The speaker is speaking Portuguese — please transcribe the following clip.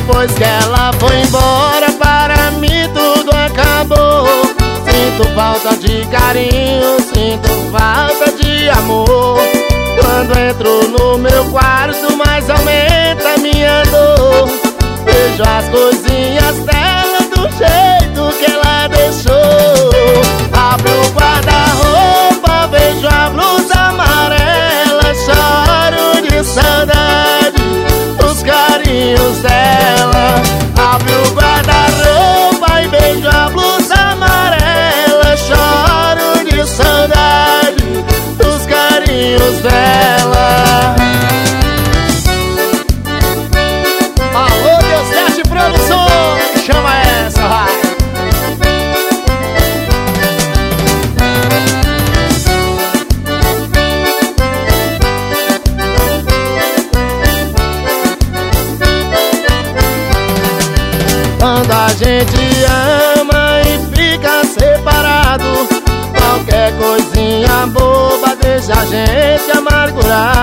Depois que ela foi embora, para mim tudo acabou. Sinto falta de carinho, sinto falta de amor. Quando entro no meu quarto, mais aumenta minha dor. Vejo as coisinhas dela do jeito que ela deixou. Abro o guarda-roupa, vejo a blusa amarela. Choro de saudade dos carinhos dela. Abro o guarda-roupa e vejo a blusa amarela. Choro de saudade dos carinhos dela. Alô, Deus Teste Produções, chama essa, vai. Quando a gente ama e fica separado, qualquer coisinha boba deixa a gente amargurado.